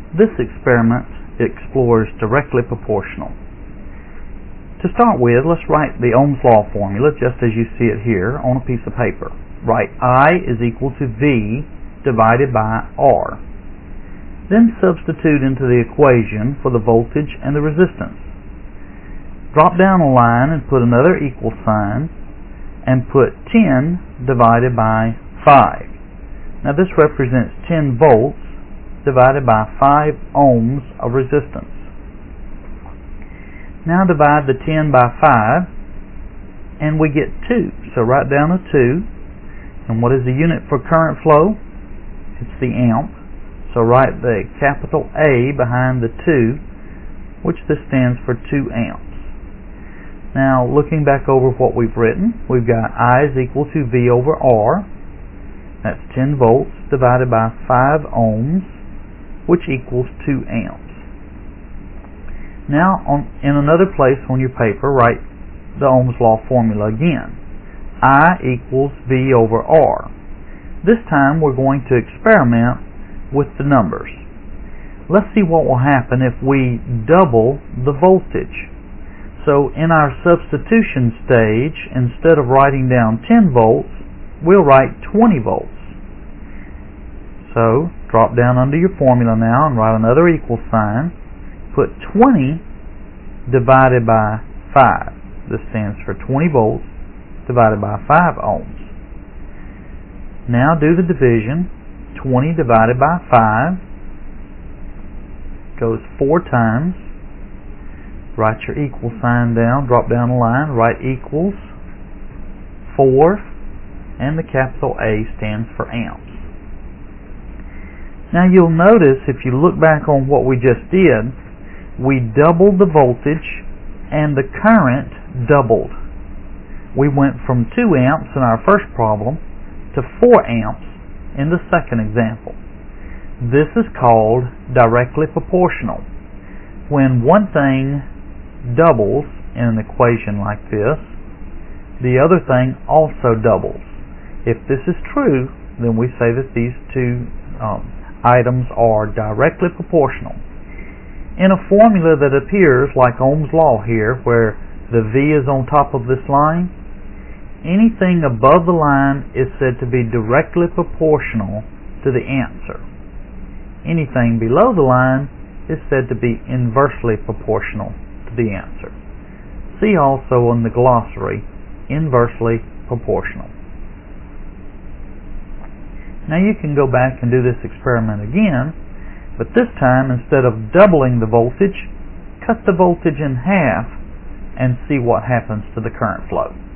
This experiment explores directly proportional. To start with, let's write the Ohm's law formula just as you see it here on a piece of paper. Write I is equal to V divided by R. Then substitute into the equation for the voltage and the resistance. Drop down a line and put another equal sign and put 10 divided by 5. Now this represents 10 volts divided by 5 ohms of resistance. Now divide the 10 by 5 and we get 2. So write down a 2. And what is the unit for current flow? It's the amp. So write the capital A behind the 2, which this stands for 2 amps. Now looking back over what we've written, we've got I is equal to V over R. That's 10 volts divided by 5 ohms, which equals 2 amps. Now in another place on your paper, write the Ohm's law formula again. I equals V over R. This time we're going to experiment with the numbers. Let's see what will happen if we double the voltage. So in our substitution stage, instead of writing down 10 volts, we'll write 20 volts. So drop down under your formula now and write another equal sign. Put 20 divided by 5. This stands for 20 volts divided by 5 ohms. Now do the division. 20 divided by 5 goes 4 times. Write your equal sign down, drop down a line, write equals 4, and the capital A stands for amps. Now you'll notice if you look back on what we just did, we doubled the voltage and the current doubled. We went from 2 amps in our first problem to 4 amps in the second example. This is called directly proportional. When one thing doubles in an equation like this, the other thing also doubles. If this is true, then we say that these two items are directly proportional. In a formula that appears like Ohm's law here, where the V is on top of this line, anything above the line is said to be directly proportional to the answer. Anything below the line is said to be inversely proportional to the answer. See also in the glossary, inversely proportional. Now you can go back and do this experiment again, but this time instead of doubling the voltage, cut the voltage in half and see what happens to the current flow.